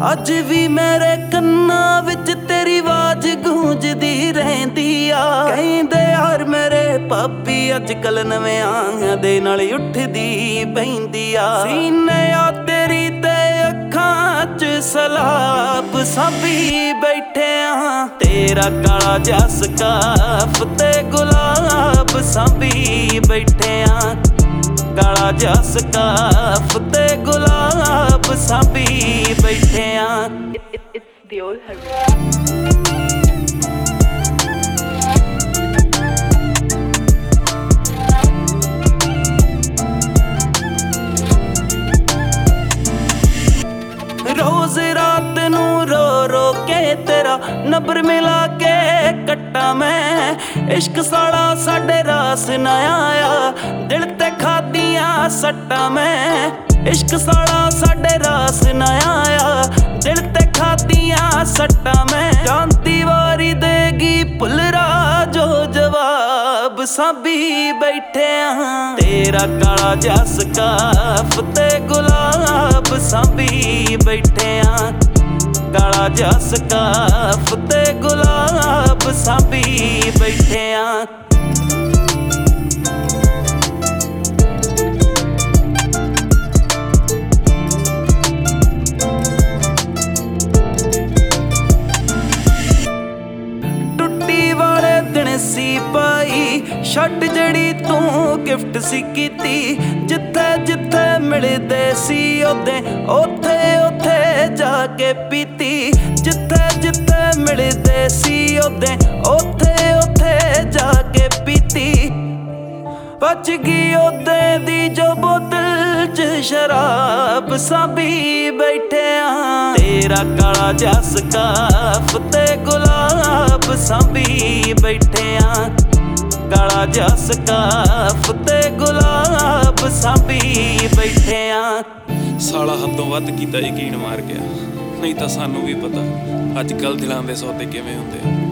ਅੱਜ ਵੀ ਮੇਰੇ ਕੰਨਾਂ ਵਿੱਚ ਤੇਰੀ ਆਵਾਜ਼ ਗੂੰਜਦੀ ਰਹਿੰਦੀ ਆ। ਕਹਿੰਦੇ ਯਾਰ ਮੇਰੇ ਭਾਬੀ ਅੱਜ ਕੱਲ ਨਵਿਆਂ ਦੇ ਨਾਲ ਉੱਠਦੀ ਬਹਿੰਦੀ ਆ। ਸੀਨੇ ਆ ਤੇਰੀ ਤੇ ਅੱਖਾਂ 'ਚ ਸਲਾਬ ਸਾਂਭੀ ਬੈਠੇ ਆ। ਤੇਰਾ ਕਾਲਾ ਜਿਹਾ ਸਕਾਫ ਤੇ ਗੁਲਾਬ ਸਾਂਭੀ ਬੈਠੇ ਆ। ਕਾਲਾ ਜਿਹਾ ਸਕਾਫ ਤੇ ਗੁਲਾਬ ਸਾਂਭੀ ਬੈਠੇ ਆ। It's the old Harry. ਰੋਜ਼ ਰਾਤ ਨੂੰ ਰੋ ਰੋ ਕੇ ਤੇਰਾ ਨੰਬਰ ਮਿਲਾ ਕੇ ਕੱਟਾ ਮੈਂ। ਇਸ਼ਕ ਸਾਲਾ ਸਾਡੇ ਰਾਸ ਨਾ ਆਇਆ, ਦਿਲ ਤੇ ਖਾਦੀਆਂ ਸੱਟਾਂ ਮੈਂ। ਇਸ਼ਕ ਸਾਲਾ ਸਾਡੇ ਰਾਸ ਨਾ ਆਇਆ, ਦਿਲ ਤੇ ਖਾਦੀਆਂ ਸੱਟਾਂ ਮੈਂ। ਜਾਂਦੀ ਵਾਰੀ ਦੇਗੀ ਭੁੱਲਰਾ ਜੋ ਜਵਾਬ ਸਾਂਭੀ ਬੈਠੇ ਆ। ਤੇਰਾ ਕਾਲਾ ਜਿਹਾ ਸਕਾਫ ਤੇ ਗੁਲਾਬ ਸਾਂਭੀ ਬੈਠੇ ਆ। ਕਾਲਾ ਜਿਹਾ ਸਕਾਫ ਤੇ ਗੁਲਾਬ ਸਾਂਭੀ ਬੈਠੇ ਆ। ਸੀ ਪਾਈ ਸ਼ਰਟ ਜਿਹੜੀ ਤੂੰ ਗਿਫਟ ਸੀ ਕੀਤੀ। ਜਿੱਥੇ ਜਿੱਥੇ ਮਿਲਦੇ ਸੀ ਉਹਦੇ ਉੱਥੇ ਉੱਥੇ ਜਾ ਕੇ ਪੀਤੀ। ਜਿੱਥੇ ਜਿੱਥੇ ਮਿਲਦੇ ਸੀ ਉਹਦੇ ਉੱਥੇ ਉੱਥੇ ਜਾ ਕੇ ਪੀਤੀ। ਬਚ ਗਈ ਉਹਦੇ ਦੀ ਜੋ ਬੋਤਲ 'ਚ ਸ਼ਰਾਬ ਸਾਂਭੀ ਬੈਠੇ ਆ। ਤੇਰਾ ਕਾਲਾ ਜਿਹਾ ਸਕਾਫ ਤੇ ਗੁਲਾਬ ਸਾਂਭੀ ਬੈਠੇ ਆ। ਕਾਲਾ ਜਿਹਾ ਸਕਾਫ ਤੇ ਗੁਲਾਬ ਸਾਂਭੀ ਬੈਠੇ ਆ। ਸਾਲਾ ਹੱਦੋਂ ਵੱਧ ਕੀਤਾ ਯਕੀਨ ਮਾਰ ਗਿਆ, ਨਹੀਂ ਤਾਂ ਸਾਨੂੰ ਵੀ ਪਤਾ ਅੱਜ ਕੱਲ੍ਹ ਦਿਲਾਂ ਦੇ ਸੌਦੇ ਕਿਵੇਂ ਹੁੰਦੇ ਆ।